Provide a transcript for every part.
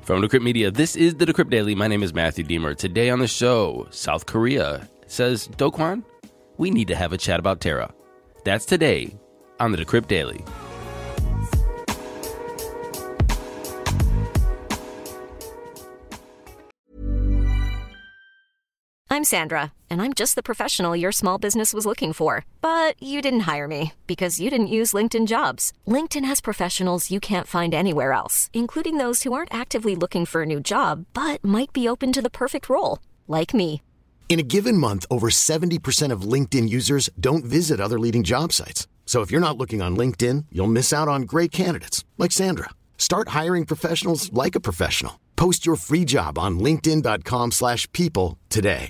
From Decrypt Media, this is the Decrypt Daily. My name is Matthew Deemer. Today on the show, South Korea says, Do Kwon, we need to have a chat about Terra. That's today on the Decrypt Daily. I'm Sandra, and I'm just the professional your small business was looking for. But you didn't hire me because you didn't use LinkedIn Jobs. LinkedIn has professionals you can't find anywhere else, including those who aren't actively looking for a new job, but might be open to the perfect role, like me. In a given month, over 70% of LinkedIn users don't visit other leading job sites. So if you're not looking on LinkedIn, you'll miss out on great candidates like Sandra. Start hiring professionals like a professional. Post your free job on linkedin.com/people today.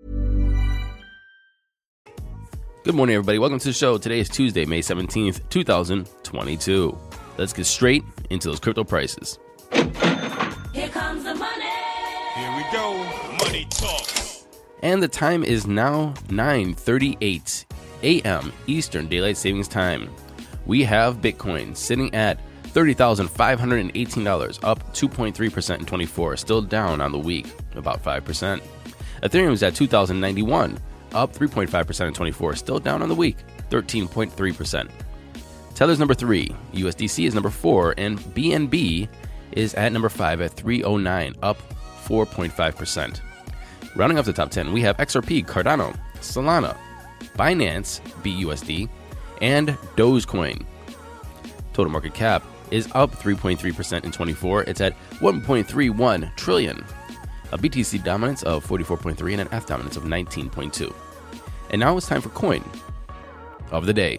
Good morning, everybody. Welcome to the show. Today is Tuesday, May 17th, 2022. Let's get straight into those crypto prices. Here comes the money. Here we go. Money talk. And the time is now 9:38 a.m. Eastern Daylight Savings Time. We have Bitcoin sitting at $30,518, up 2.3% in 24, still down on the week, about 5%. Ethereum is at $2,091, up 3.5% in 24, still down on the week, 13.3%. Tether's number 3, USDC is number 4, and BNB is at number 5 at 309, up 4.5%. Rounding off the top 10, we have XRP, Cardano, Solana, Binance, BUSD, and Dogecoin. Total market cap is up 3.3% in 24. It's at 1.31 trillion. A BTC dominance of 44.3 and an ETH dominance of 19.2. And now it's time for coin of the day.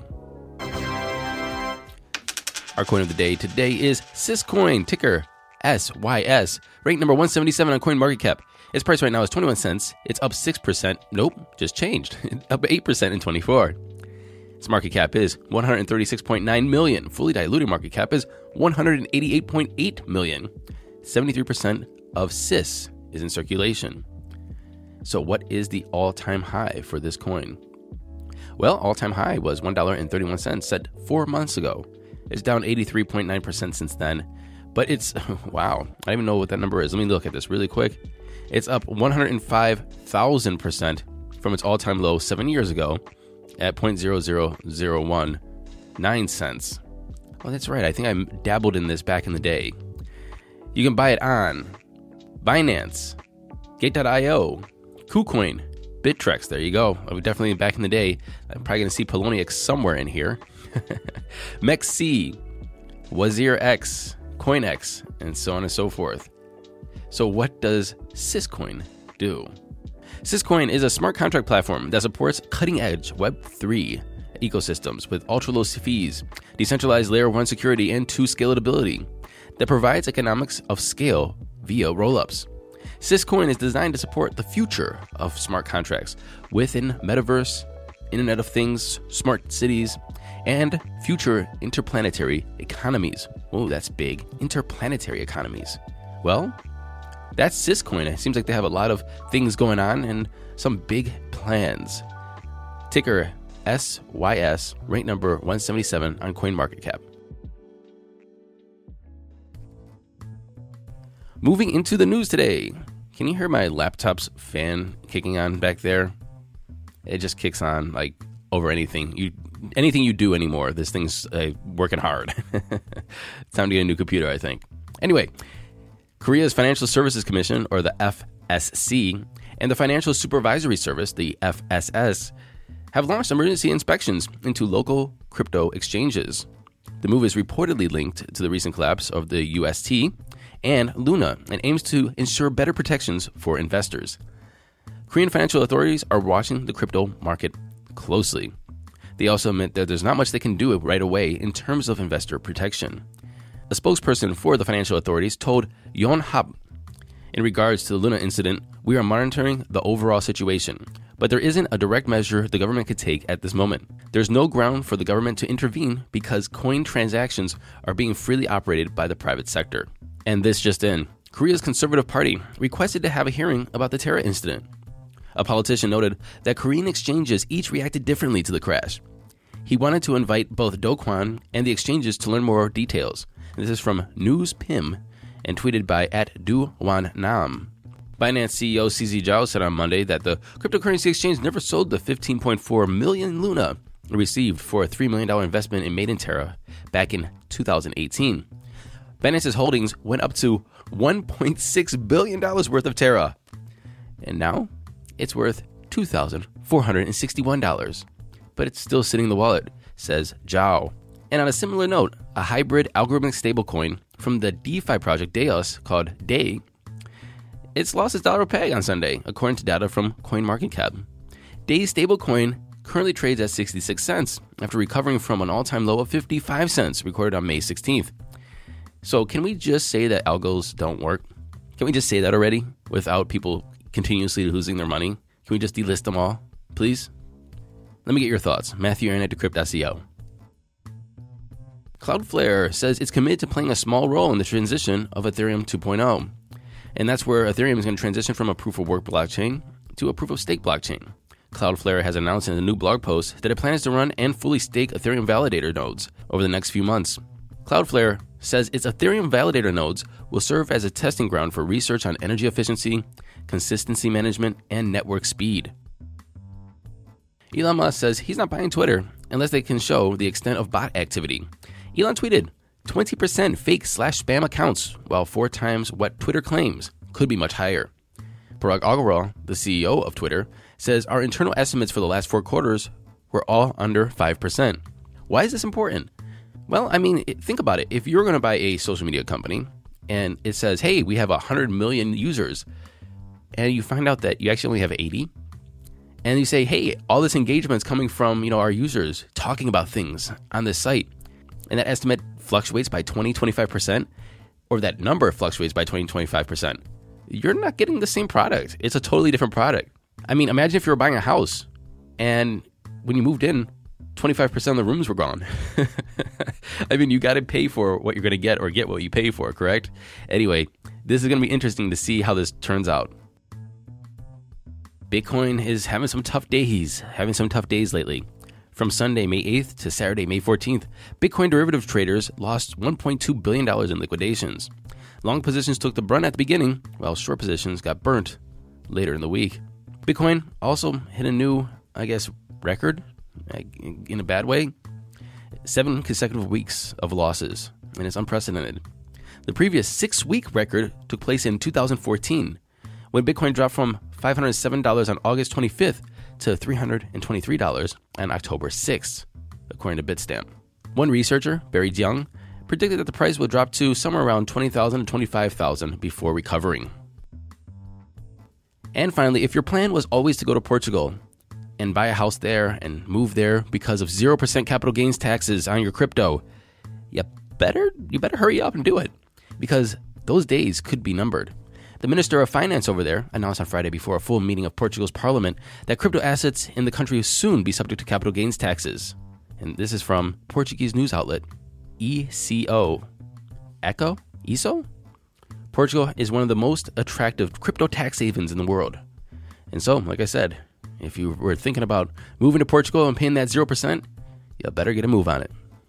Our coin of the day today is Syscoin, ticker SYS, ranked number 177 on CoinMarketCap. Its price right now is 21 cents. It's up 6%. Nope, just changed. Up 8% in 24. Its market cap is 136.9 million. Fully diluted market cap is 188.8 million. 73% of SYS is in circulation. So what is the all-time high for this coin? Well, all-time high was $1.31 set 4 months ago. It's down 83.9% since then. But it's, wow, I don't even know what that number is. Let me look at this really quick. It's up 105,000% from its all-time low 7 years ago at 0.00019 cents. Oh, that's right. I think I dabbled in this back in the day. You can buy it on Binance, Gate.io, KuCoin, Bittrex. There you go. Definitely back in the day. I'm probably going to see Poloniex somewhere in here. MEXC, WazirX, CoinX, and so on and so forth. So what does Syscoin do? Syscoin is a smart contract platform that supports cutting-edge Web3 ecosystems with ultra-low fees, decentralized Layer 1 security, and 2 scalability that provides economics of scale via rollups. Syscoin is designed to support the future of smart contracts within Metaverse, Internet of Things, smart cities, and future interplanetary economies. Oh, that's big. Interplanetary economies. Well, that's Syscoin. It seems like they have a lot of things going on and some big plans. Ticker SYS, rank number 177 on CoinMarketCap. Moving into the news today. Can you hear my laptop's fan kicking on back there? It just kicks on like over anything you do anymore. This thing's working hard. Time to get a new computer, I think. Anyway, Korea's Financial Services Commission, or the FSC, and the Financial Supervisory Service, the FSS, have launched emergency inspections into local crypto exchanges. The move is reportedly linked to the recent collapse of the UST and Luna and aims to ensure better protections for investors. Korean financial authorities are watching the crypto market closely. They also admit that there's not much they can do right away in terms of investor protection. A spokesperson for the financial authorities told Yonhap, in regards to the Luna incident, we are monitoring the overall situation, but there isn't a direct measure the government could take at this moment. There's no ground for the government to intervene because coin transactions are being freely operated by the private sector. And this just in, Korea's Conservative Party requested to have a hearing about the Terra incident. A politician noted that Korean exchanges each reacted differently to the crash. He wanted to invite both Do Kwon and the exchanges to learn more details. This is from News Pim, and tweeted by @DuWanNam. Binance CEO CZ Zhao said on Monday that the cryptocurrency exchange never sold the 15.4 million Luna it received for a $3 million investment in Maiden Terra back in 2018. Binance's holdings went up to $1.6 billion worth of Terra, and now it's worth $2,461. But it's still sitting in the wallet, says Zhao. And on a similar note, a hybrid algorithmic stablecoin from the DeFi project Deos called DAY, it's lost its dollar peg on Sunday, according to data from CoinMarketCap. DAY's stablecoin currently trades at 66 cents after recovering from an all-time low of 55 cents recorded on May 16th. So can we just say that algos don't work? Can we just say that already without people continuously losing their money? Can we just delist them all, please? Let me get your thoughts. Matthew Aaron at Decrypt.co. Cloudflare says it's committed to playing a small role in the transition of Ethereum 2.0. And that's where Ethereum is going to transition from a proof-of-work blockchain to a proof-of-stake blockchain. Cloudflare has announced in a new blog post that it plans to run and fully stake Ethereum validator nodes over the next few months. Cloudflare says its Ethereum validator nodes will serve as a testing ground for research on energy efficiency, consistency management, and network speed. Elon Musk says he's not buying Twitter unless they can show the extent of bot activity. Elon tweeted, 20% fake/spam accounts, while 4 times what Twitter claims, could be much higher. Parag Agrawal, the CEO of Twitter, says our internal estimates for the last 4 quarters were all under 5%. Why is this important? Well, I mean, think about it. If you're going to buy a social media company and it says, hey, we have 100 million users, and you find out that you actually only have 80, and you say, hey, all this engagement is coming from, our users talking about things on this site, and that estimate fluctuates by 20-25%, or that number fluctuates by 20-25%, you're not getting the same product. It's a totally different product. I mean, imagine if you were buying a house and when you moved in, 25% of the rooms were gone. I mean, you got to pay for what you're going to get or get what you pay for, correct? Anyway, this is going to be interesting to see how this turns out. Bitcoin is having some tough days lately. From Sunday, May 8th to Saturday, May 14th, Bitcoin derivative traders lost $1.2 billion in liquidations. Long positions took the brunt at the beginning, while short positions got burnt later in the week. Bitcoin also hit a new, record, in a bad way. 7 consecutive weeks of losses, and it's unprecedented. The previous 6-week record took place in 2014, when Bitcoin dropped from $507 on August 25th to $323 on October 6th, according to Bitstamp. One researcher, Barry Young, predicted that the price will drop to somewhere around $20,000 to $25,000 before recovering. And finally, if your plan was always to go to Portugal and buy a house there and move there because of 0% capital gains taxes on your crypto, you better hurry up and do it, because those days could be numbered. The Minister of Finance over there announced on Friday before a full meeting of Portugal's parliament that crypto assets in the country will soon be subject to capital gains taxes. And this is from Portuguese news outlet ECO. ESO? Portugal is one of the most attractive crypto tax havens in the world. And so, like I said, if you were thinking about moving to Portugal and paying that 0%, you better get a move on it.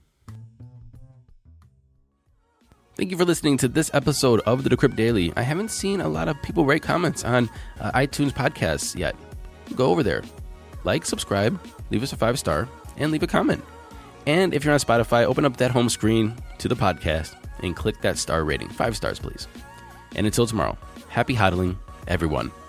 Thank you for listening to this episode of the Decrypt Daily. I haven't seen a lot of people write comments on iTunes podcasts yet. Go over there. Like, subscribe, leave us a 5-star, and leave a comment. And if you're on Spotify, open up that home screen to the podcast and click that star rating. 5 stars, please. And until tomorrow, happy hodling, everyone.